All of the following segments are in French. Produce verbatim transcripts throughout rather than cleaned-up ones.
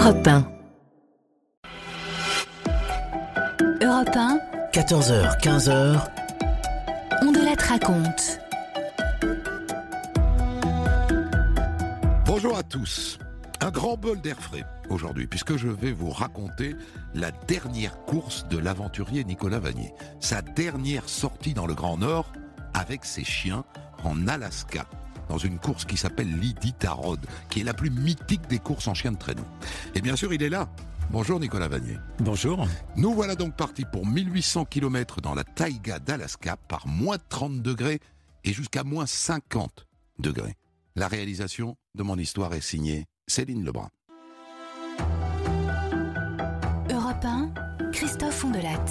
Europe un. Europe un, quatorze heures, quinze heures. On de la te raconte. Bonjour à tous. Un grand bol d'air frais aujourd'hui, puisque je vais vous raconter la dernière course de l'aventurier Nicolas Vanier. Sa dernière sortie dans le Grand Nord avec ses chiens en Alaska, dans une course qui s'appelle l'Iditarod, qui est la plus mythique des courses en chien de traîneau. Et bien sûr, il est là. Bonjour Nicolas Vanier. Bonjour. Nous voilà donc partis pour mille huit cents kilomètres dans la taïga d'Alaska par moins trente degrés et jusqu'à moins cinquante degrés. La réalisation de mon histoire est signée Céline Lebrun. Europe un, Christophe Fondelat.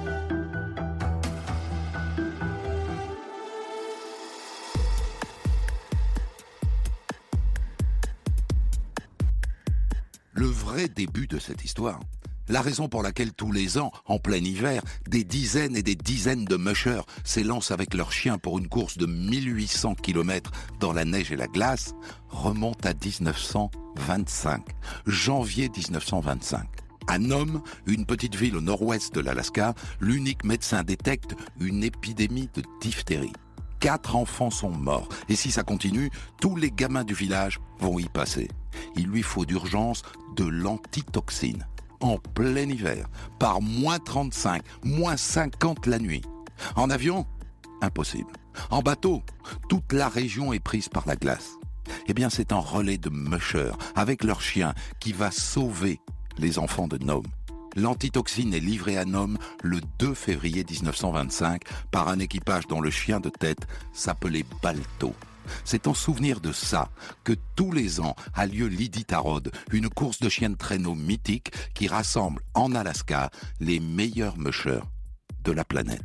Le vrai début de cette histoire, la raison pour laquelle tous les ans, en plein hiver, des dizaines et des dizaines de mushers s'élancent avec leurs chiens pour une course de mille huit cents kilomètres dans la neige et la glace, remonte à dix-neuf cent vingt-cinq, janvier dix-neuf cent vingt-cinq. À Nome, une petite ville au nord-ouest de l'Alaska, l'unique médecin détecte une épidémie de diphtérie. Quatre enfants sont morts, et si ça continue, tous les gamins du village vont y passer. Il lui faut d'urgence de l'antitoxine. En plein hiver, par moins trente-cinq, moins cinquante la nuit. En avion, impossible. En bateau, toute la région est prise par la glace. Eh bien, c'est un relais de mushers, avec leurs chiens, qui va sauver les enfants de Nome. L'antitoxine est livrée à Nome le deux février dix-neuf cent vingt-cinq par un équipage dont le chien de tête s'appelait Balto. C'est en souvenir de ça que tous les ans a lieu l'Iditarod, une course de chiens de traîneau mythique qui rassemble en Alaska les meilleurs mushers de la planète.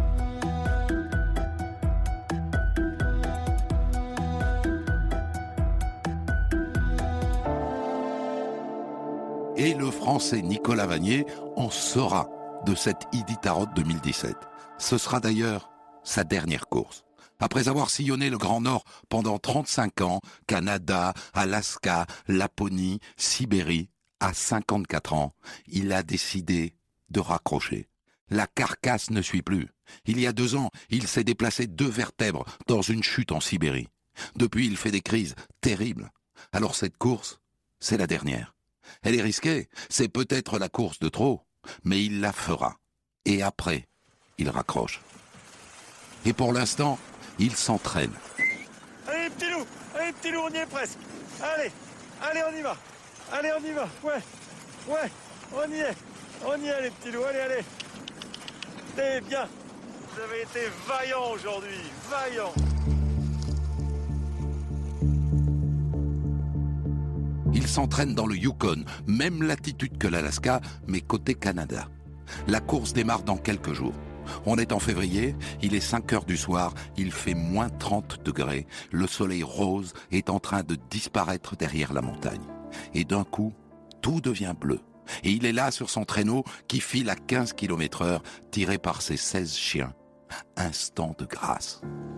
Et le Français Nicolas Vanier en sera de cette Iditarod deux mille dix-sept. Ce sera d'ailleurs sa dernière course. Après avoir sillonné le Grand Nord pendant trente-cinq ans, Canada, Alaska, Laponie, Sibérie, à cinquante-quatre ans, il a décidé de raccrocher. La carcasse ne suit plus. Il y a deux ans, il s'est déplacé deux vertèbres dans une chute en Sibérie. Depuis, il fait des crises terribles. Alors cette course, c'est la dernière. Elle est risquée, c'est peut-être la course de trop, mais il la fera. Et après, il raccroche. Et pour l'instant, il s'entraîne. Allez, petit loup, allez, petit loup, on y est presque. Allez, allez, on y va. Allez, on y va. Ouais, ouais, on y est. On y est, les petits loups, allez, allez. Eh bien, vous avez été vaillants aujourd'hui, vaillants. Il s'entraîne dans le Yukon, même latitude que l'Alaska, mais côté Canada. La course démarre dans quelques jours. On est en février, il est cinq heures du soir, il fait moins trente degrés. Le soleil rose est en train de disparaître derrière la montagne. Et d'un coup, tout devient bleu. Et il est là sur son traîneau qui file à quinze kilomètres heure, tiré par ses seize chiens. Instant de grâce.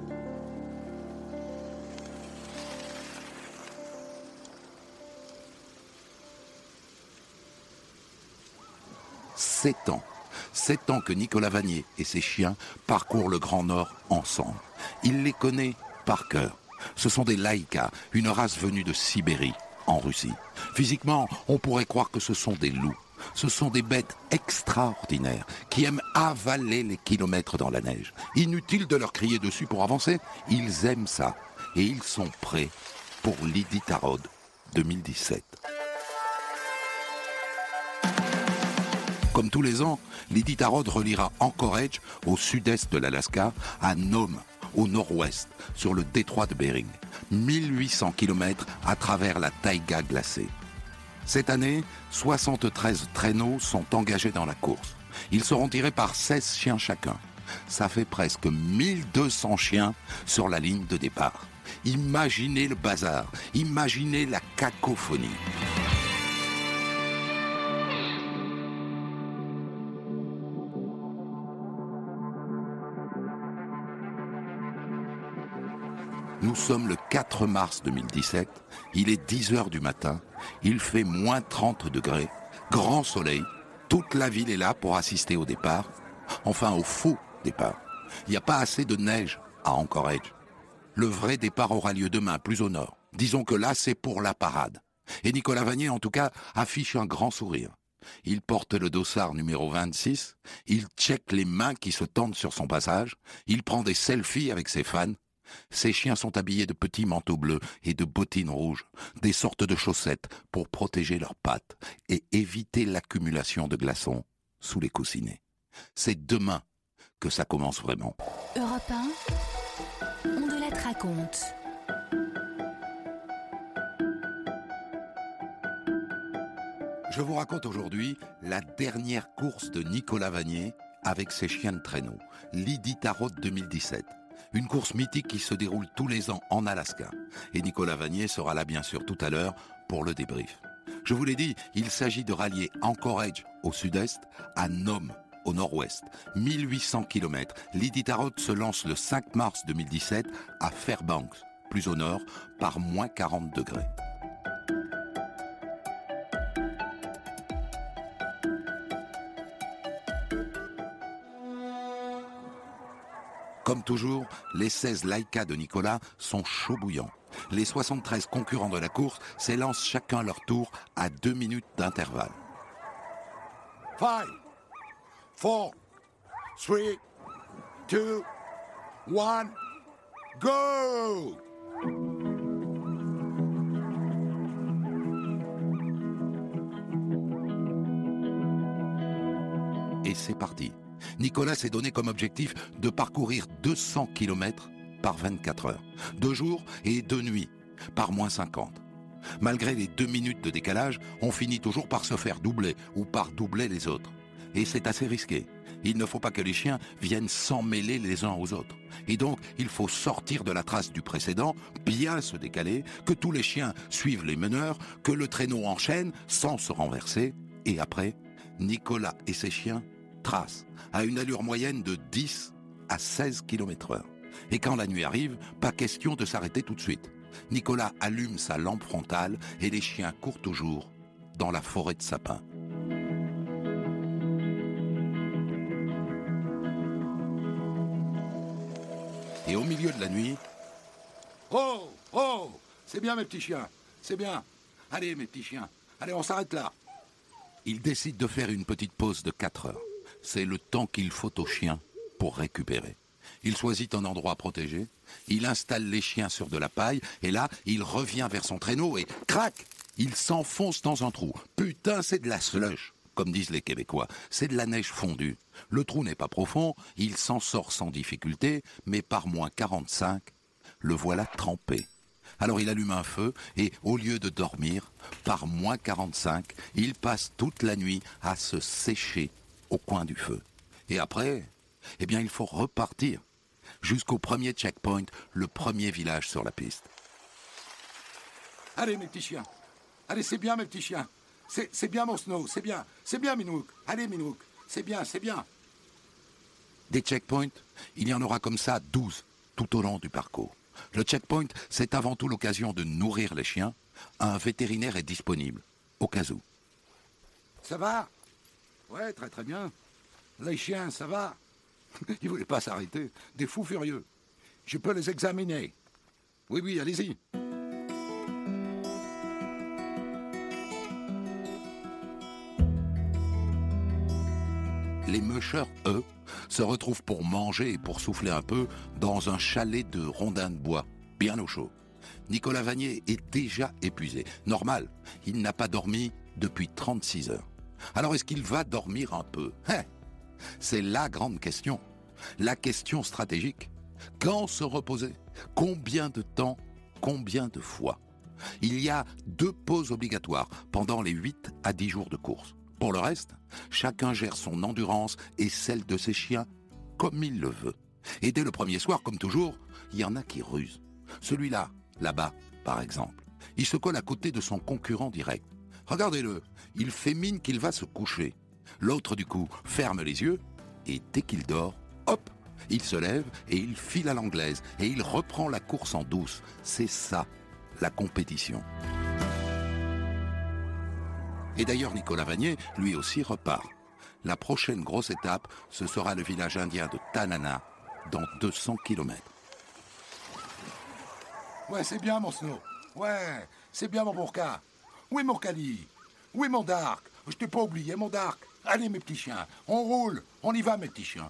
Sept ans. Sept ans que Nicolas Vanier et ses chiens parcourent le Grand Nord ensemble. Il les connaît par cœur. Ce sont des laïkas, une race venue de Sibérie, en Russie. Physiquement, on pourrait croire que ce sont des loups. Ce sont des bêtes extraordinaires qui aiment avaler les kilomètres dans la neige. Inutile de leur crier dessus pour avancer, ils aiment ça. Et ils sont prêts pour l'Iditarod deux mille dix-sept. Comme tous les ans, l'Iditarod reliera Anchorage, au sud-est de l'Alaska, à Nome, au nord-ouest, sur le détroit de Bering. mille huit cents kilomètres à travers la taïga glacée. Cette année, soixante-treize traîneaux sont engagés dans la course. Ils seront tirés par seize chiens chacun. Ça fait presque mille deux cents chiens sur la ligne de départ. Imaginez le bazar, imaginez la cacophonie. Nous sommes le quatre mars deux mille dix-sept, il est dix heures du matin, il fait moins trente degrés, grand soleil, toute la ville est là pour assister au départ, enfin au faux départ. Il n'y a pas assez de neige à Anchorage. Le vrai départ aura lieu demain, plus au nord. Disons que là, c'est pour la parade. Et Nicolas Vanier, en tout cas, affiche un grand sourire. Il porte le dossard numéro vingt-six, il check les mains qui se tendent sur son passage, il prend des selfies avec ses fans. Ses chiens sont habillés de petits manteaux bleus et de bottines rouges, des sortes de chaussettes pour protéger leurs pattes et éviter l'accumulation de glaçons sous les coussinets. C'est demain que ça commence vraiment. Europe un, on de la raconte. Je vous raconte aujourd'hui la dernière course de Nicolas Vanier avec ses chiens de traîneau, l'Iditarod deux mille dix-sept. Une course mythique qui se déroule tous les ans en Alaska. Et Nicolas Vanier sera là bien sûr tout à l'heure pour le débrief. Je vous l'ai dit, il s'agit de rallier Anchorage au sud-est à Nome au nord-ouest. mille huit cents kilomètres. L'Iditarod se lance le cinq mars deux mille dix-sept à Fairbanks, plus au nord, par moins quarante degrés. Comme toujours, les seize Laika de Nicolas sont chauds bouillants. Les soixante-treize concurrents de la course s'élancent chacun leur tour à deux minutes d'intervalle. Five, four, three, two, one, go! Et c'est parti. Nicolas s'est donné comme objectif de parcourir deux cents kilomètres par vingt-quatre heures. Deux jours et deux nuits, par moins cinquante. Malgré les deux minutes de décalage, on finit toujours par se faire doubler ou par doubler les autres. Et c'est assez risqué. Il ne faut pas que les chiens viennent s'emmêler les uns aux autres. Et donc, il faut sortir de la trace du précédent, bien se décaler, que tous les chiens suivent les meneurs, que le traîneau enchaîne sans se renverser. Et après, Nicolas et ses chiens tracent à une allure moyenne de dix à seize kilomètres heure. Et quand la nuit arrive, pas question de s'arrêter tout de suite. Nicolas allume sa lampe frontale et les chiens courent toujours dans la forêt de sapins. Et au milieu de la nuit... Oh, oh, c'est bien mes petits chiens, c'est bien. Allez mes petits chiens, allez on s'arrête là. Il décide de faire une petite pause de quatre heures. C'est le temps qu'il faut aux chiens pour récupérer. Il choisit un endroit protégé, il installe les chiens sur de la paille, et là, il revient vers son traîneau et crac, il s'enfonce dans un trou. Putain, c'est de la slush, comme disent les Québécois. C'est de la neige fondue. Le trou n'est pas profond, il s'en sort sans difficulté, mais par moins quarante-cinq, le voilà trempé. Alors il allume un feu et, au lieu de dormir, par moins quarante-cinq, il passe toute la nuit à se sécher au coin du feu. Et après, eh bien, il faut repartir jusqu'au premier checkpoint, le premier village sur la piste. Allez mes petits chiens, allez c'est bien mes petits chiens, c'est, c'est bien mon Snow, c'est bien, c'est bien Minouk, allez Minouk, c'est bien, c'est bien. Des checkpoints, il y en aura comme ça douze tout au long du parcours. Le checkpoint, c'est avant tout l'occasion de nourrir les chiens. Un vétérinaire est disponible, au cas où. Ça va? Ouais, très très bien. Les chiens, ça va? Ils voulaient pas s'arrêter, des fous furieux. Je peux les examiner. Oui, oui, allez-y. Les mushers, eux, se retrouvent pour manger et pour souffler un peu dans un chalet de rondins de bois, bien au chaud. Nicolas Vanier est déjà épuisé. Normal, il n'a pas dormi depuis trente-six heures. Alors est-ce qu'il va dormir un peu? Hein? C'est la grande question. La question stratégique. Quand se reposer? Combien de temps? Combien de fois? Il y a deux pauses obligatoires pendant les huit à dix jours de course. Pour le reste, chacun gère son endurance et celle de ses chiens comme il le veut. Et dès le premier soir, comme toujours, il y en a qui rusent. Celui-là, là-bas, par exemple, il se colle à côté de son concurrent direct. Regardez-le, il fait mine qu'il va se coucher. L'autre, du coup, ferme les yeux et dès qu'il dort, hop, Il se lève et il file à l'anglaise et il reprend la course en douce. C'est ça, la compétition. Et d'ailleurs, Nicolas Vanier, lui aussi, repart. La prochaine grosse étape, ce sera le village indien de Tanana, dans deux cents kilomètres. Ouais, c'est bien, mon Snow. Ouais, c'est bien, mon Bourka. Oui, mon Kali. Oui, mon Dark. Je t'ai pas oublié, mon Dark. Allez, mes petits chiens. On roule. On y va, mes petits chiens.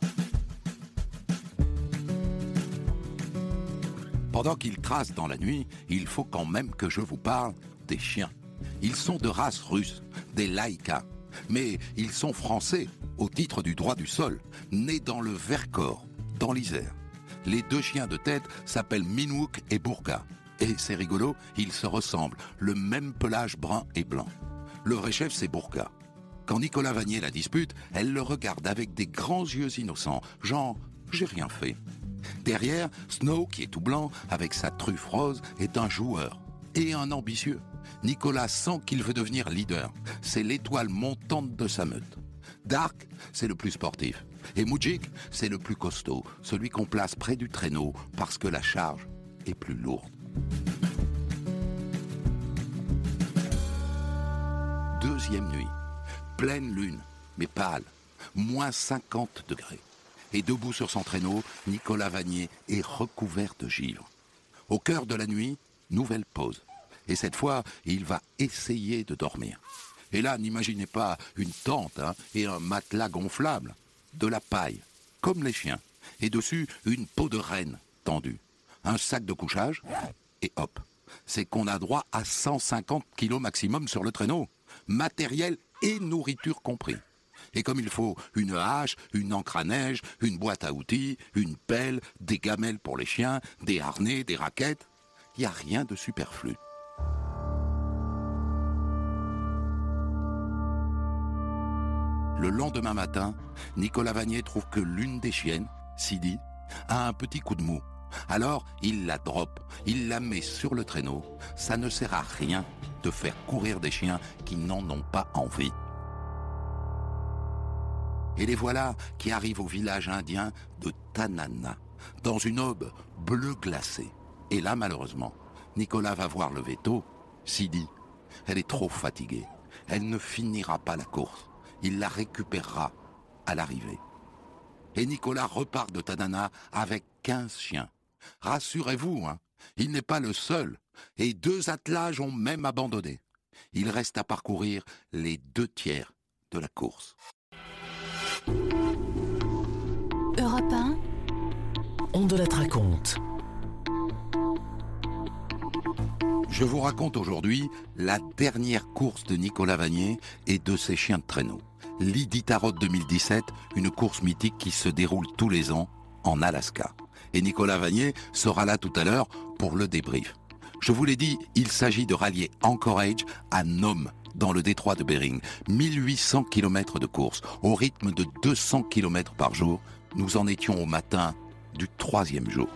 Pendant qu'il trace dans la nuit, il faut quand même que je vous parle des chiens. Ils sont de race russe, des Laïka. Mais ils sont français, au titre du droit du sol, nés dans le Vercors, dans l'Isère. Les deux chiens de tête s'appellent Minouk et Bourka. Et c'est rigolo, ils se ressemblent, le même pelage brun et blanc. Le vrai chef, c'est Bourka. Quand Nicolas Vanier la dispute, elle le regarde avec des grands yeux innocents, genre « j'ai rien fait ». Derrière, Snow, qui est tout blanc, avec sa truffe rose, est un joueur et un ambitieux. Nicolas sent qu'il veut devenir leader. C'est l'étoile montante de sa meute. Dark, c'est le plus sportif. Et Moujik, c'est le plus costaud, celui qu'on place près du traîneau parce que la charge est plus lourde. Deuxième nuit. Pleine lune, mais pâle. Moins cinquante degrés. Et debout sur son traîneau, Nicolas Vanier est recouvert de givre. Au cœur de la nuit, nouvelle pause. Et cette fois, il va essayer de dormir. Et là, n'imaginez pas une tente hein, et un matelas gonflable. De la paille, comme les chiens. Et dessus, une peau de renne tendue. Un sac de couchage, et hop. C'est qu'on a droit à cent cinquante kilos maximum sur le traîneau. Matériel et nourriture compris. Et comme il faut une hache, une encre à neige, une boîte à outils, une pelle, des gamelles pour les chiens, des harnais, des raquettes, il n'y a rien de superflu. Le lendemain matin, Nicolas Vanier trouve que l'une des chiennes, Sidi, a un petit coup de mou. Alors, il la drop, il la met sur le traîneau. Ça ne sert à rien de faire courir des chiens qui n'en ont pas envie. Et les voilà qui arrivent au village indien de Tanana, dans une aube bleu glacée. Et là, malheureusement, Nicolas va voir le veto. Sidi, elle est trop fatiguée. Elle ne finira pas la course. Il la récupérera à l'arrivée. Et Nicolas repart de Tanana avec quinze chiens. Rassurez-vous, hein, il n'est pas le seul. Et deux attelages ont même abandonné. Il reste à parcourir les deux tiers de la course. Europe un, On de la raconte. Je vous raconte aujourd'hui la dernière course de Nicolas Vanier et de ses chiens de traîneau. L'Iditarod deux mille dix-sept, une course mythique qui se déroule tous les ans en Alaska. Et Nicolas Vanier sera là tout à l'heure pour le débrief. Je vous l'ai dit, il s'agit de rallier Anchorage à Nome, dans le détroit de Bering. mille huit cents kilomètres de course, au rythme de deux cents kilomètres par jour. Nous en étions au matin du troisième jour.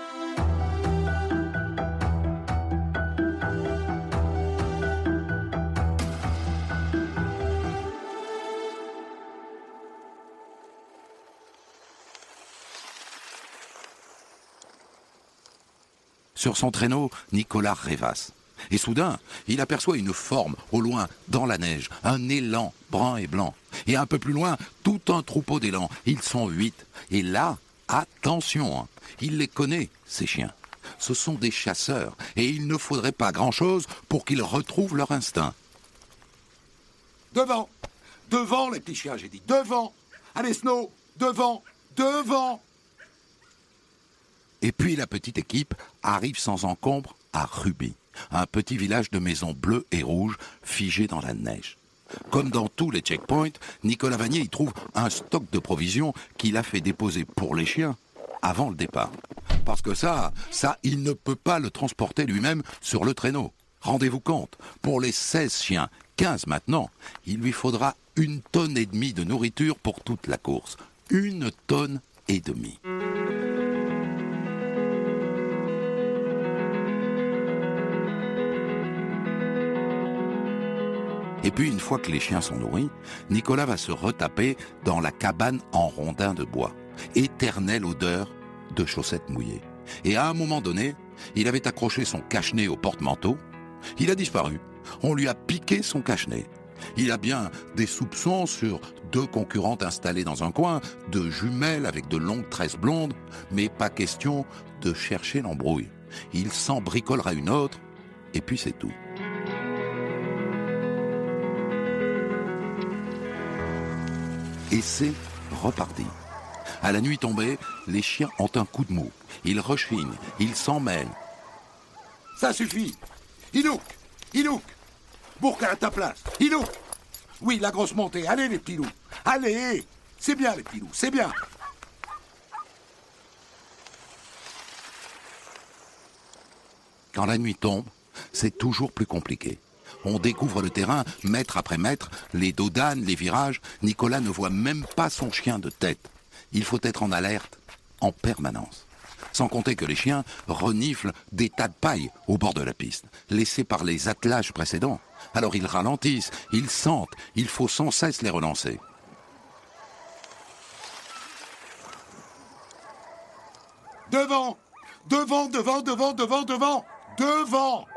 Sur son traîneau, Nicolas rêvasse. Et soudain, il aperçoit une forme, au loin, dans la neige, un élan brun et blanc. Et un peu plus loin, tout un troupeau d'élans. Ils sont huit. Et là, attention, hein, il les connaît, ces chiens. Ce sont des chasseurs, et il ne faudrait pas grand-chose pour qu'ils retrouvent leur instinct. Devant. Devant, les petits chiens, j'ai dit. Devant. Allez, Snow. Devant. Devant. Et puis la petite équipe arrive sans encombre à Ruby, un petit village de maisons bleues et rouges figé dans la neige. Comme dans tous les checkpoints, Nicolas Vanier y trouve un stock de provisions qu'il a fait déposer pour les chiens avant le départ. Parce que ça, ça, il ne peut pas le transporter lui-même sur le traîneau. Rendez-vous compte, pour les seize chiens, quinze maintenant, il lui faudra une tonne et demie de nourriture pour toute la course. Une tonne et demie. Et puis, une fois que les chiens sont nourris, Nicolas va se retaper dans la cabane en rondin de bois. éternelle odeur de chaussettes mouillées. Et à un moment donné, il avait accroché son cache-nez au porte-manteau. Il a disparu. On lui a piqué son cache-nez. Il a bien des soupçons sur deux concurrentes installées dans un coin, deux jumelles avec de longues tresses blondes, mais pas question de chercher l'embrouille. Il s'en bricolera une autre, et puis c'est tout. Et c'est reparti. À la nuit tombée, les chiens ont un coup de mou. Ils rechignent, ils s'en mêlent. Ça suffit. Ilouk, Ilouk, Bourka à ta place. Ilouk. Oui, la grosse montée. Allez, les petits loups. Allez. C'est bien, les petits loups, c'est bien. Quand la nuit tombe, c'est toujours plus compliqué. On découvre le terrain, mètre après mètre, les dos d'âne, les virages. Nicolas ne voit même pas son chien de tête. Il faut être en alerte, en permanence. Sans compter que les chiens reniflent des tas de paille au bord de la piste, laissés par les attelages précédents. Alors ils ralentissent, ils sentent, il faut sans cesse les relancer. Devant, devant, devant, devant, devant, devant, devant.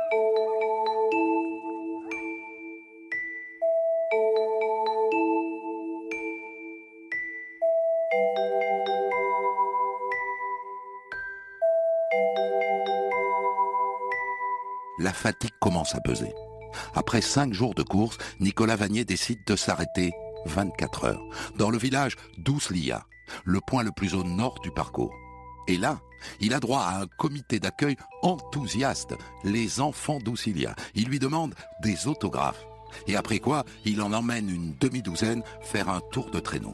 La fatigue commence à peser. Après cinq jours de course, Nicolas Vanier décide de s'arrêter vingt-quatre heures dans le village d'Ouslia, le point le plus au nord du parcours. Et là, il a droit à un comité d'accueil enthousiaste, les enfants d'Ouslia. Il lui demande des autographes. Et après quoi, il en emmène une demi-douzaine faire un tour de traîneau.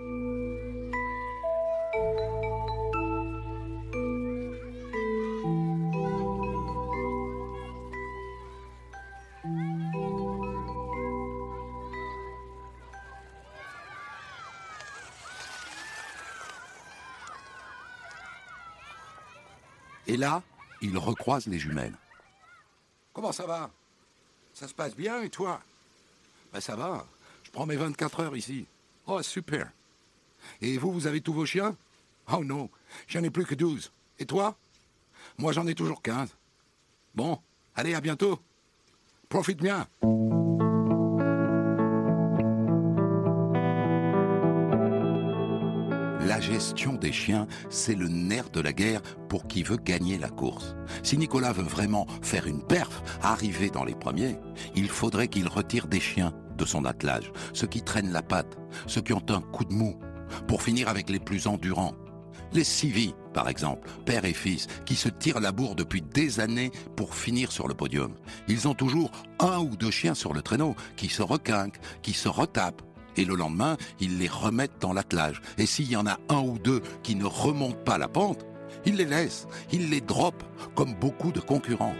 Et là, il recroise les jumelles. Comment ça va? Ça se passe bien et toi? Ben ça va, je prends mes vingt-quatre heures ici. Oh super. Et vous, vous avez tous vos chiens? Oh non, j'en ai plus que douze. Et toi? Moi j'en ai toujours quinze. Bon, allez, à bientôt. Profite bien. La gestion des chiens, c'est le nerf de la guerre pour qui veut gagner la course. Si Nicolas veut vraiment faire une perf, arriver dans les premiers, il faudrait qu'il retire des chiens de son attelage, ceux qui traînent la patte, ceux qui ont un coup de mou, pour finir avec les plus endurants. Les civis, par exemple, père et fils, qui se tirent la bourre depuis des années pour finir sur le podium. Ils ont toujours un ou deux chiens sur le traîneau qui se requinquent, qui se retapent. Et le lendemain, ils les remettent dans l'attelage. Et s'il y en a un ou deux qui ne remontent pas la pente, ils les laissent, ils les droppent, comme beaucoup de concurrents.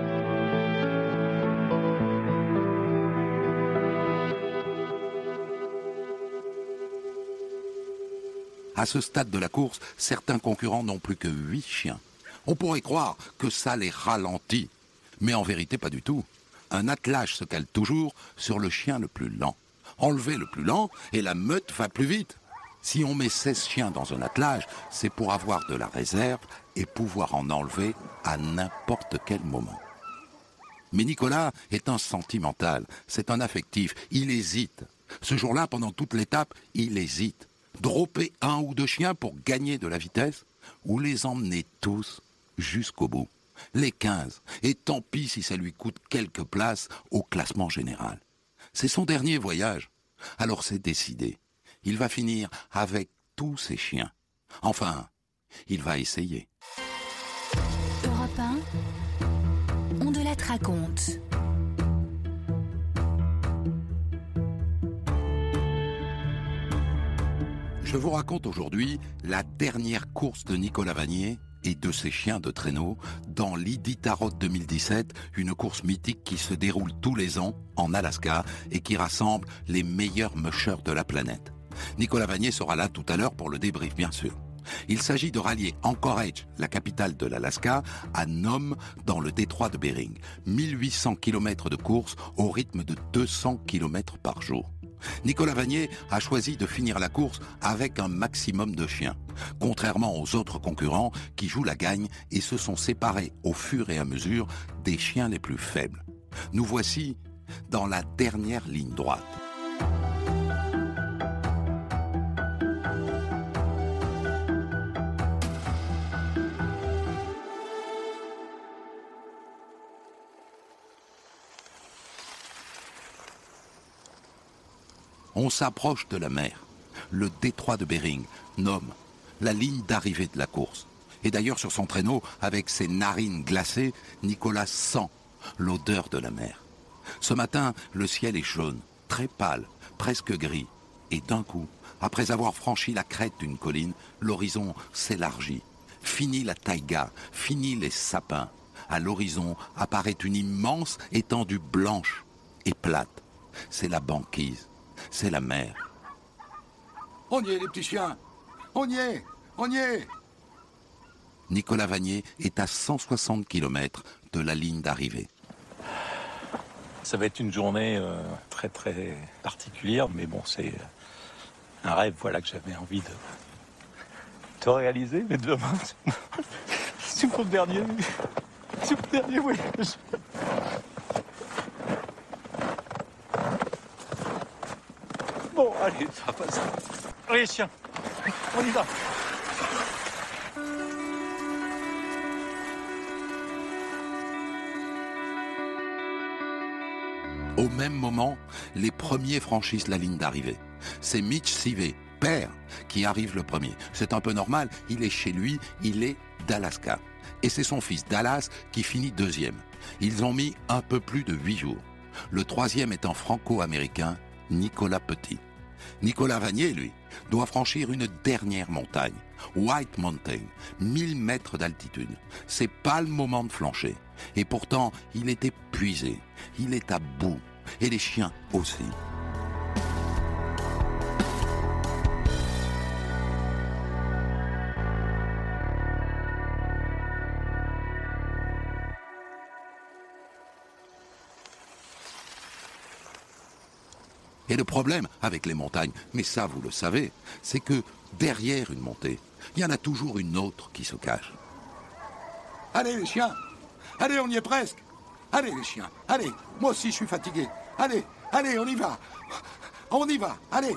À ce stade de la course, certains concurrents n'ont plus que huit chiens. On pourrait croire que ça les ralentit, mais en vérité pas du tout. Un attelage se cale toujours sur le chien le plus lent. Enlever le plus lent et la meute va plus vite. Si on met seize chiens dans un attelage, c'est pour avoir de la réserve et pouvoir en enlever à n'importe quel moment. Mais Nicolas est un sentimental, c'est un affectif, il hésite. Ce jour-là, pendant toute l'étape, il hésite. Dropper un ou deux chiens pour gagner de la vitesse ou les emmener tous jusqu'au bout. Les quinze, et tant pis si ça lui coûte quelques places au classement général. C'est son dernier voyage. Alors c'est décidé. Il va finir avec tous ses chiens. Enfin, il va essayer. Europe un, on de la raconte. Je vous raconte aujourd'hui la dernière course de Nicolas Vanier et de ses chiens de traîneau dans l'Iditarod deux mille dix-sept, une course mythique qui se déroule tous les ans en Alaska et qui rassemble les meilleurs mushers de la planète. Nicolas Vanier sera là tout à l'heure pour le débrief, bien sûr. Il s'agit de rallier Anchorage, la capitale de l'Alaska, à Nome, dans le détroit de Bering. mille huit cents kilomètres de course au rythme de deux cents kilomètres par jour. Nicolas Vanier a choisi de finir la course avec un maximum de chiens, contrairement aux autres concurrents qui jouent la gagne et se sont séparés au fur et à mesure des chiens les plus faibles. Nous voici dans la dernière ligne droite. On s'approche de la mer. Le détroit de Bering nomme la ligne d'arrivée de la course. Et d'ailleurs, sur son traîneau, avec ses narines glacées, Nicolas sent l'odeur de la mer. Ce matin, le ciel est jaune, très pâle, presque gris. Et d'un coup, après avoir franchi la crête d'une colline, l'horizon s'élargit. Fini la taïga, fini les sapins. À l'horizon apparaît une immense étendue blanche et plate. C'est la banquise. C'est la mer. On y est, les petits chiens. On y est. On y est. Nicolas Vanier est à cent soixante kilomètres de la ligne d'arrivée. Ça va être une journée euh, très très particulière, mais bon, c'est un rêve, voilà, que j'avais envie de, de réaliser. Mais demain, c'est mon dernier, c'est mon dernier voyage. Bon, allez, ça va passer. Allez, chiens, on y va. Au même moment, les premiers franchissent la ligne d'arrivée. C'est Mitch Seavey, père, qui arrive le premier. C'est un peu normal, il est chez lui, il est d'Alaska. Et c'est son fils Dallas qui finit deuxième. Ils ont mis un peu plus de huit jours. Le troisième étant franco-américain, Nicolas Petit. Nicolas Vanier, lui, doit franchir une dernière montagne, White Mountain, mille mètres d'altitude. C'est pas le moment de flancher. Et pourtant, il est épuisé, il est à bout, et les chiens aussi. Et le problème avec les montagnes, mais ça vous le savez, c'est que derrière une montée, il y en a toujours une autre qui se cache. Allez, les chiens. Allez, on y est presque. Allez, les chiens. Allez, moi aussi, je suis fatigué. Allez, allez, on y va. On y va, allez.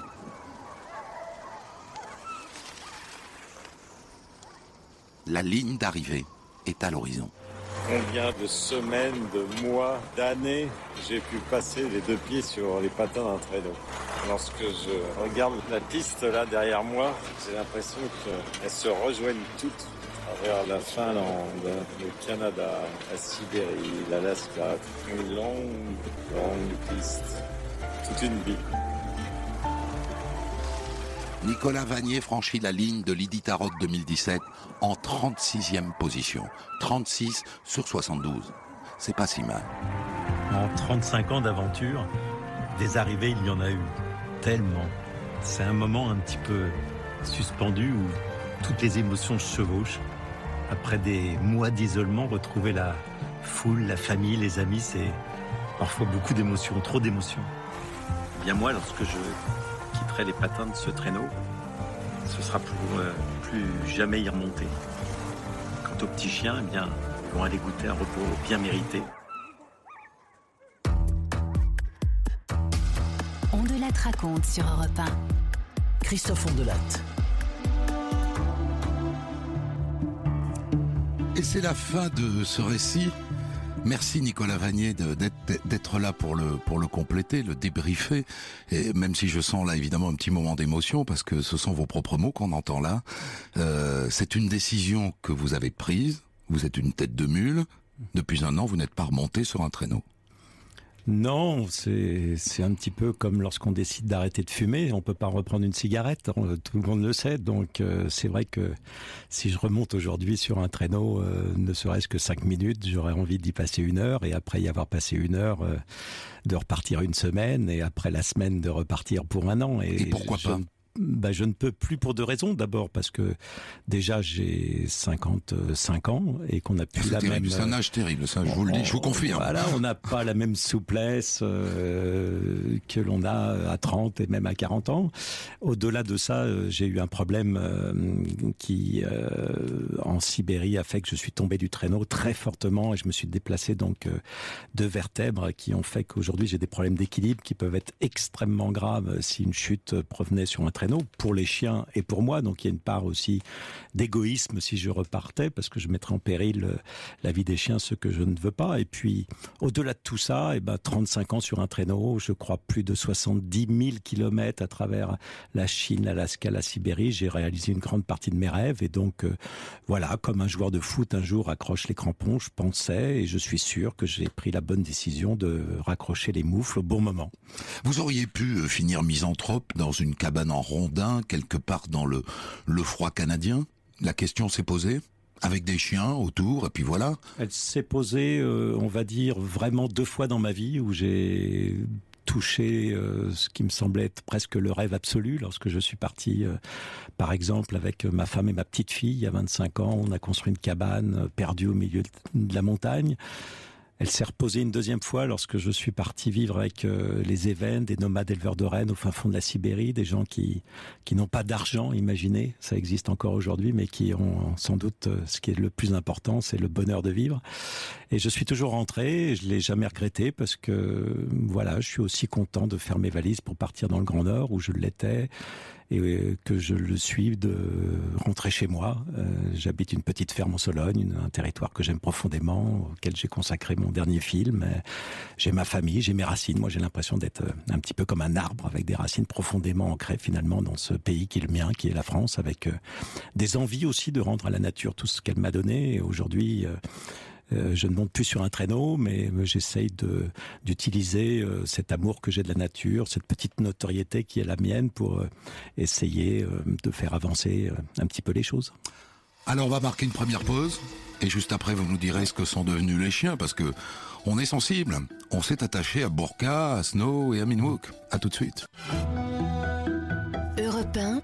La ligne d'arrivée est à l'horizon. Combien de semaines, de mois, d'années j'ai pu passer les deux pieds sur les patins d'un traîneau. Lorsque je regarde la piste là derrière moi, j'ai l'impression qu'elles se rejoignent toutes à travers la Finlande, le Canada, la Sibérie, l'Alaska. Une longue, longue piste, toute une vie. Nicolas Vanier franchit la ligne de l'Iditarod deux mille dix-sept en trente-sixième position. trente-six sur soixante-douze. C'est pas si mal. En trente-cinq ans d'aventure, des arrivées, il y en a eu tellement. C'est un moment un petit peu suspendu où toutes les émotions se chevauchent. Après des mois d'isolement, retrouver la foule, la famille, les amis, c'est parfois beaucoup d'émotions, trop d'émotions. Bien moi, lorsque je quitterai les patins de ce traîneau, ce sera pour euh, plus jamais y remonter. Quant aux petits chiens, eh bien, ils vont aller goûter un repos bien mérité. Ondelatte raconte sur Europe un. Christophe Ondelatte. Et c'est la fin de ce récit. Merci Nicolas Vanier de, d'être, d'être là pour le, pour le compléter, le débriefer. Et même si je sens là évidemment un petit moment d'émotion, parce que ce sont vos propres mots qu'on entend là. Euh, c'est une décision que vous avez prise. Vous êtes une tête de mule. Depuis un an, vous n'êtes pas remonté sur un traîneau. Non, c'est c'est un petit peu comme lorsqu'on décide d'arrêter de fumer, on peut pas reprendre une cigarette, on, tout le monde le sait. Donc euh, c'est vrai que si je remonte aujourd'hui sur un traîneau, euh, ne serait-ce que cinq minutes, j'aurais envie d'y passer une heure, et après y avoir passé une heure, euh, de repartir une semaine, et après la semaine de repartir pour un an. Et, et pourquoi je, pas bah, je ne peux plus pour deux raisons. D'abord parce que déjà j'ai cinquante-cinq ans et qu'on a plus c'est la terrible, même... C'est un âge terrible, ça je vous le dis, je vous confirme. Voilà, on n'a pas la même souplesse euh, que l'on a à trente et même à quarante ans. Au-delà de ça, euh, j'ai eu un problème euh, qui, euh, en Sibérie, a fait que je suis tombé du traîneau très fortement et je me suis déplacé donc euh, de vertèbres qui ont fait qu'aujourd'hui j'ai des problèmes d'équilibre qui peuvent être extrêmement graves si une chute provenait sur un traîneau, pour les chiens et pour moi. Donc il y a une part aussi d'égoïsme si je repartais, parce que je mettrais en péril la vie des chiens, ce que je ne veux pas. Et puis, au-delà de tout ça, eh ben, trente-cinq ans sur un traîneau, je crois plus de soixante-dix mille kilomètres à travers la Chine, l'Alaska, la Sibérie. J'ai réalisé une grande partie de mes rêves. Et donc, euh, voilà, comme un joueur de foot un jour accroche les crampons, je pensais, et je suis sûr que j'ai pris la bonne décision de raccrocher les moufles au bon moment. Vous auriez pu finir misanthrope dans une cabane en rondin, quelque part dans le, le froid canadien? La question s'est posée? Avec des chiens autour, et puis voilà. Elle s'est posée, euh, on va dire, vraiment deux fois dans ma vie, où j'ai touché euh, ce qui me semblait être presque le rêve absolu, lorsque je suis parti, euh, par exemple, avec ma femme et ma petite fille, il y a vingt-cinq ans, on a construit une cabane euh, perdue au milieu de la montagne. Elle s'est reposée une deuxième fois lorsque je suis parti vivre avec euh, les Évènes, des nomades éleveurs de rennes au fin fond de la Sibérie, des gens qui qui n'ont pas d'argent, imaginez, ça existe encore aujourd'hui, mais qui ont sans doute euh, ce qui est le plus important, c'est le bonheur de vivre. Et je suis toujours rentré, et je l'ai jamais regretté, parce que voilà, je suis aussi content de faire mes valises pour partir dans le Grand Nord, où je l'étais, et que je le suis de rentrer chez moi. Euh, j'habite une petite ferme en Sologne, un territoire que j'aime profondément, auquel j'ai consacré mon dernier film. J'ai ma famille, j'ai mes racines. Moi, j'ai l'impression d'être un petit peu comme un arbre avec des racines profondément ancrées finalement dans ce pays qui est le mien, qui est la France, avec euh, des envies aussi de rendre à la nature tout ce qu'elle m'a donné. Et aujourd'hui, euh, Euh, je ne monte plus sur un traîneau, mais j'essaye de, d'utiliser euh, cet amour que j'ai de la nature, cette petite notoriété qui est la mienne, pour euh, essayer euh, de faire avancer euh, un petit peu les choses. Alors on va marquer une première pause, et juste après vous nous direz ce que sont devenus les chiens, parce que on est sensible. On s'est attaché à Burqa, à Snow et à Minwook. À tout de suite. Europe un,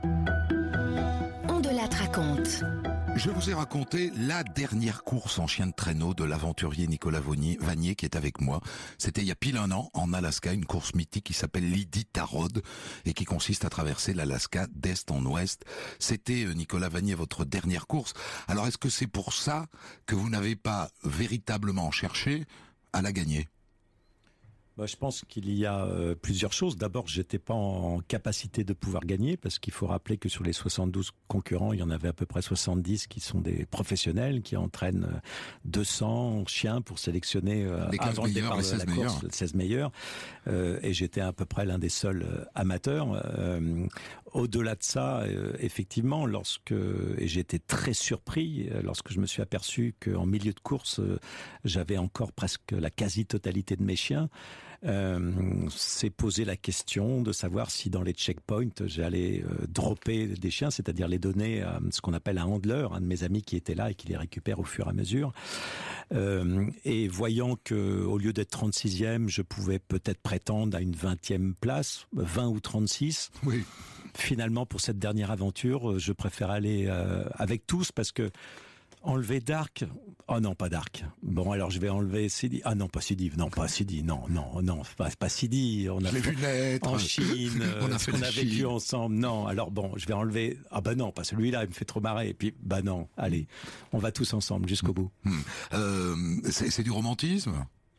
on de la raconte. Je vous ai raconté la dernière course en chien de traîneau de l'aventurier Nicolas Vanier qui est avec moi. C'était il y a pile un an en Alaska, une course mythique qui s'appelle l'Iditarod et qui consiste à traverser l'Alaska d'est en ouest. C'était, Nicolas Vanier, votre dernière course. Alors est-ce que c'est pour ça que vous n'avez pas véritablement cherché à la gagner ? Bah, je pense qu'il y a euh, plusieurs choses. D'abord, j'étais pas en capacité de pouvoir gagner, parce qu'il faut rappeler que sur les soixante-douze concurrents, il y en avait à peu près soixante-dix qui sont des professionnels, qui entraînent deux cents chiens pour sélectionner euh, les quinze avant le meilleurs, départ les de seize la meilleurs. course, les seize meilleurs. Euh, et j'étais à peu près l'un des seuls euh, amateurs. Euh, au-delà de ça, euh, effectivement, lorsque et j'ai été très surpris euh, lorsque je me suis aperçu qu'en milieu de course, euh, j'avais encore presque la quasi-totalité de mes chiens. Euh, c'est poser la question de savoir si dans les checkpoints j'allais euh, dropper des chiens, c'est-à-dire les donner à ce qu'on appelle un handler, un de mes amis qui était là et qui les récupère au fur et à mesure. Euh, et voyant que au lieu d'être trente-sixième, je pouvais peut-être prétendre à une vingtième place, vingt ou trente-six. Oui. Finalement, pour cette dernière aventure, je préfère aller euh, avec tous, parce que enlever Dark, oh non, pas Dark. Bon, alors je vais enlever Sidi. Ah non, pas Sidi, non, pas Sidi, non, non, non, pas, pas Sidi. On a Je l'ai fait vu naître. en Chine, on a euh, fait ce qu'on la a vécu Chine. ensemble. Non, alors bon, je vais enlever. Ah bah non, pas celui-là, il me fait trop marrer. Et puis, bah non, allez, on va tous ensemble jusqu'au bout. Hum. Euh, c'est, c'est du romantisme ?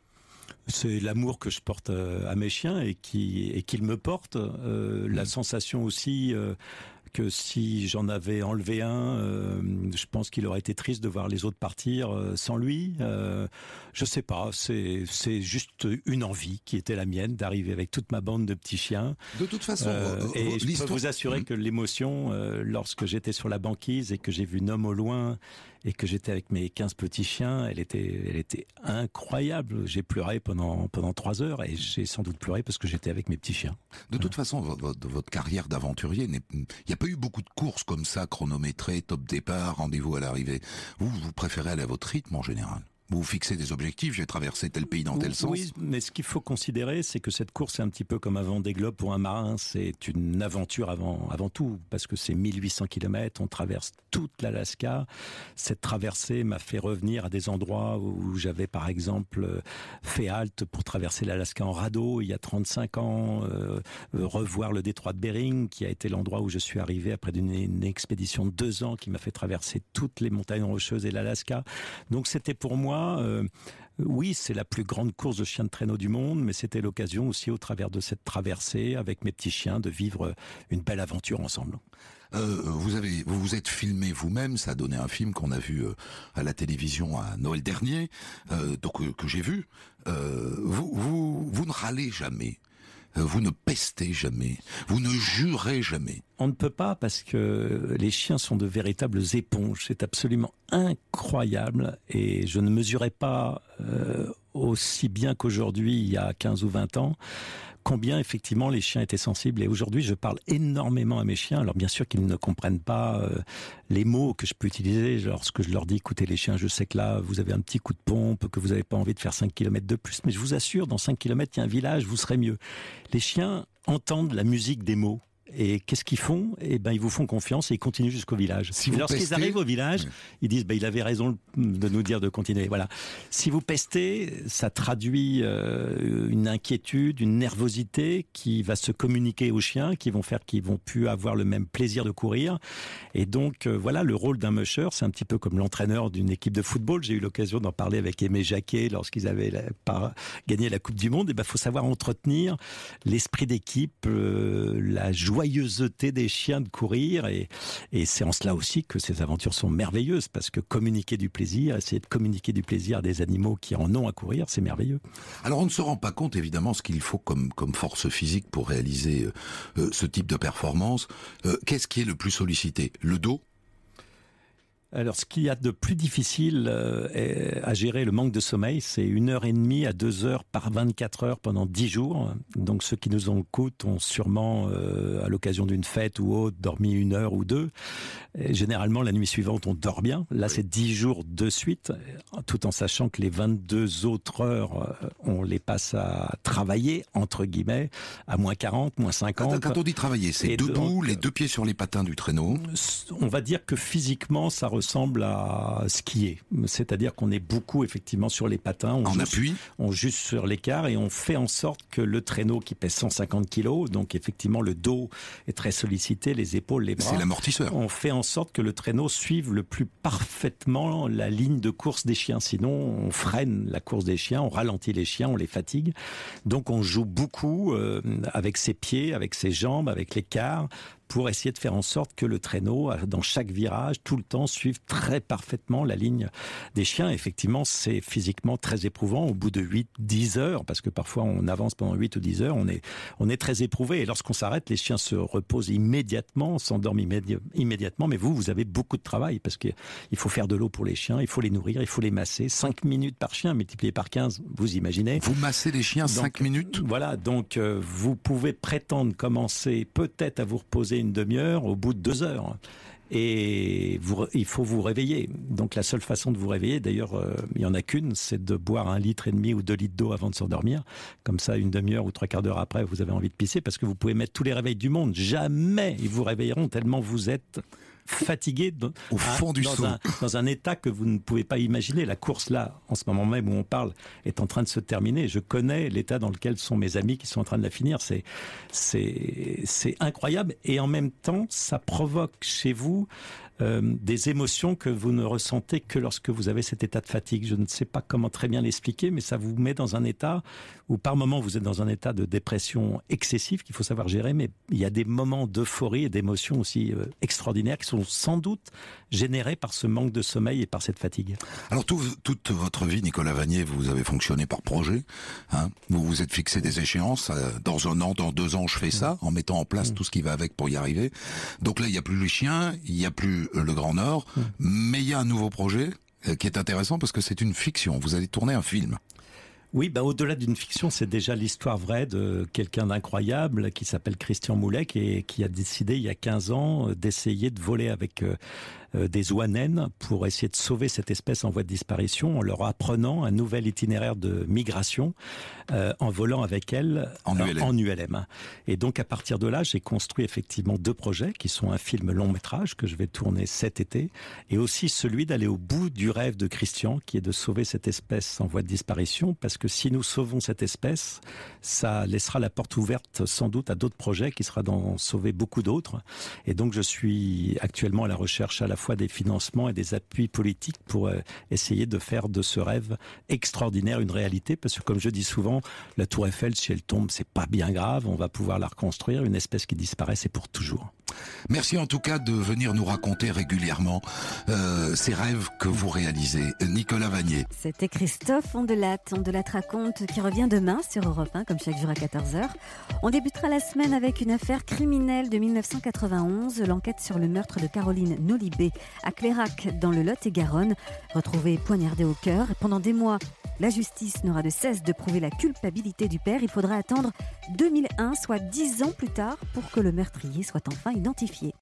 C'est l'amour que je porte à mes chiens et qui et qu'ils me portent. Euh, mmh. La sensation aussi euh, que si j'en avais enlevé un, euh, je pense qu'il aurait été triste de voir les autres partir euh, sans lui. Euh, je sais pas, c'est c'est juste une envie qui était la mienne d'arriver avec toute ma bande de petits chiens. De toute façon, euh, euh, et je peux vous assurer mmh. que l'émotion, euh, lorsque j'étais sur la banquise et que j'ai vu Nome au loin et que j'étais avec mes quinze petits chiens, elle était, elle était incroyable. J'ai pleuré pendant pendant trois heures et j'ai sans doute pleuré parce que j'étais avec mes petits chiens. De toute voilà. façon, votre, votre carrière d'aventurier, il n'y a pas eu beaucoup de courses comme ça, chronométrées, top départ, rendez-vous à l'arrivée. Vous, vous préférez aller à votre rythme en général. Vous vous fixez des objectifs, j'ai traversé tel pays dans tel sens. Oui, mais ce qu'il faut considérer, c'est que cette course est un petit peu comme un Vendée Globe pour un marin. C'est une aventure avant, avant tout, parce que c'est mille huit cents kilomètres, on traverse toute l'Alaska. Cette traversée m'a fait revenir à des endroits où j'avais, par exemple, fait halte pour traverser l'Alaska en radeau il y a trente-cinq ans, euh, revoir le détroit de Bering, qui a été l'endroit où je suis arrivé après une, une expédition de deux ans qui m'a fait traverser toutes les montagnes rocheuses et l'Alaska. Donc c'était pour moi Euh, oui, c'est la plus grande course de chiens de traîneau du monde, mais c'était l'occasion aussi, au travers de cette traversée, avec mes petits chiens, de vivre une belle aventure ensemble. Euh, vous avez, vous vous êtes filmé vous-même, ça a donné un film qu'on a vu euh, à la télévision à Noël dernier, euh, donc euh, que j'ai vu. Euh, vous, vous, vous ne râlez jamais. Vous ne pestez jamais, vous ne jurez jamais. On ne peut pas, parce que les chiens sont de véritables éponges. C'est absolument incroyable, et je ne mesurais pas euh, aussi bien qu'aujourd'hui, il y a quinze ou vingt ans, combien effectivement les chiens étaient sensibles. Et aujourd'hui, je parle énormément à mes chiens. Alors bien sûr qu'ils ne comprennent pas euh, les mots que je peux utiliser lorsque je leur dis, écoutez les chiens, je sais que là, vous avez un petit coup de pompe, que vous n'avez pas envie de faire cinq kilomètres de plus, mais je vous assure, dans cinq kilomètres, il y a un village, vous serez mieux. Les chiens entendent la musique des mots. Et qu'est-ce qu'ils font ? Eh ben, ils vous font confiance et ils continuent jusqu'au village. Si Lorsqu'ils pestez, arrivent au village, oui. ils disent, ben, il avait raison de nous dire de continuer. Voilà. Si vous pestez, ça traduit euh, une inquiétude, une nervosité qui va se communiquer aux chiens, qui vont faire qu'ils vont plus avoir le même plaisir de courir. Et donc, euh, voilà, le rôle d'un musher, c'est un petit peu comme l'entraîneur d'une équipe de football. J'ai eu l'occasion d'en parler avec Aimé Jacquet lorsqu'ils avaient la, par, gagné la Coupe du Monde. Et ben, faut savoir entretenir l'esprit d'équipe, euh, la joie joyeuseté des chiens de courir, et, et c'est en cela aussi que ces aventures sont merveilleuses, parce que communiquer du plaisir, essayer de communiquer du plaisir à des animaux qui en ont à courir, c'est merveilleux. Alors on ne se rend pas compte évidemment ce qu'il faut comme, comme force physique pour réaliser euh, ce type de performance. Euh, qu'est-ce qui est le plus sollicité ? Le dos ? Alors, ce qu'il y a de plus difficile euh, à gérer le manque de sommeil, c'est une heure et demie à deux heures par vingt-quatre heures pendant dix jours. Donc, ceux qui nous en écoutent ont sûrement, euh, à l'occasion d'une fête ou autre, dormi une heure ou deux. Et généralement, la nuit suivante, on dort bien. Là, oui. C'est dix jours de suite, tout en sachant que les vingt-deux autres heures, on les passe à travailler, entre guillemets, à moins quarante, moins cinquante. Quand on dit travailler, c'est et debout, donc, les deux pieds sur les patins du traîneau. On va dire que physiquement, ça ressemble à skier. C'est-à-dire qu'on est beaucoup, effectivement, sur les patins. On en joue, appui. On juste sur l'écart et on fait en sorte que le traîneau qui pèse cent cinquante kilos, donc effectivement le dos est très sollicité, les épaules, les bras. C'est l'amortisseur. On fait en sorte que le traîneau suive le plus parfaitement la ligne de course des chiens. Sinon, on freine la course des chiens, on ralentit les chiens, on les fatigue. Donc on joue beaucoup euh, avec ses pieds, avec ses jambes, avec l'écart, pour essayer de faire en sorte que le traîneau, dans chaque virage, tout le temps, suive très parfaitement la ligne des chiens. Effectivement, c'est physiquement très éprouvant au bout de huit dix heures, parce que parfois on avance pendant huit ou dix heures, on est, on est très éprouvé. Et lorsqu'on s'arrête, les chiens se reposent immédiatement, s'endorment immédi- immédiatement. Mais vous, vous avez beaucoup de travail, parce qu'il faut faire de l'eau pour les chiens, il faut les nourrir, il faut les masser. cinq minutes par chien, multiplié par quinze, vous imaginez. Vous massez les chiens cinq minutes ? Voilà, donc euh, vous pouvez prétendre commencer peut-être à vous reposer une demi-heure au bout de deux heures. Et vous, il faut vous réveiller. Donc la seule façon de vous réveiller, d'ailleurs, euh, il n'y en a qu'une, c'est de boire un litre et demi ou deux litres d'eau avant de s'endormir. Comme ça, une demi-heure ou trois quarts d'heure après, vous avez envie de pisser, parce que vous pouvez mettre tous les réveils du monde. Jamais ils vous réveilleront tellement vous êtes fatigué de, au fond à, du dans, seau. un, dans un état que vous ne pouvez pas imaginer. La course là, en ce moment même où on parle, est en train de se terminer. Je connais l'état dans lequel sont mes amis qui sont en train de la finir. C'est, c'est, c'est incroyable. Et en même temps, ça provoque chez vous euh, des émotions que vous ne ressentez que lorsque vous avez cet état de fatigue. Je ne sais pas comment très bien l'expliquer, mais ça vous met dans un état où par moment vous êtes dans un état de dépression excessif qu'il faut savoir gérer, mais il y a des moments d'euphorie et d'émotions aussi euh, extraordinaires qui sont sans doute générés par ce manque de sommeil et par cette fatigue. Alors tout, toute votre vie, Nicolas Vanier, vous avez fonctionné par projet. Hein, vous vous êtes fixé des échéances. Euh, dans un an, dans deux ans, je fais ça, en mettant en place mmh. tout ce qui va avec pour y arriver. Donc là, il n'y a plus les chiens, il n'y a plus euh, le Grand Nord, mmh. mais il y a un nouveau projet euh, qui est intéressant parce que c'est une fiction. Vous allez tourner un film. Oui, bah au-delà d'une fiction, c'est déjà l'histoire vraie de quelqu'un d'incroyable qui s'appelle Christian Moulet, qui, est, qui a décidé il y a quinze ans d'essayer de voler avec euh, euh, des oies naines pour essayer de sauver cette espèce en voie de disparition en leur apprenant un nouvel itinéraire de migration euh, en volant avec elles en U L M. En U L M. Et donc à partir de là, j'ai construit effectivement deux projets qui sont un film long métrage que je vais tourner cet été et aussi celui d'aller au bout du rêve de Christian qui est de sauver cette espèce en voie de disparition parce que si nous sauvons cette espèce, ça laissera la porte ouverte sans doute à d'autres projets qui sera d'en sauver beaucoup d'autres. Et donc je suis actuellement à la recherche à la fois des financements et des appuis politiques pour euh, essayer de faire de ce rêve extraordinaire une réalité parce que comme je dis souvent, la tour Eiffel, si elle tombe, c'est pas bien grave, on va pouvoir la reconstruire. Une espèce qui disparaît, c'est pour toujours. Merci en tout cas de venir nous raconter régulièrement euh, ces rêves que vous réalisez. Nicolas Vanier. C'était Christophe Ondelat. Ondelat raconte qui revient demain sur Europe un, comme chaque jour à quatorze heures. On débutera la semaine avec une affaire criminelle de mille neuf cent quatre-vingt-onze, l'enquête sur le meurtre de Caroline Nolibé à Clairac dans le Lot-et-Garonne. Retrouvée poignardée au cœur. Pendant des mois, la justice n'aura de cesse de prouver la culpabilité du père. Il faudra attendre deux mille un, soit dix ans plus tard, pour que le meurtrier soit enfin identifié.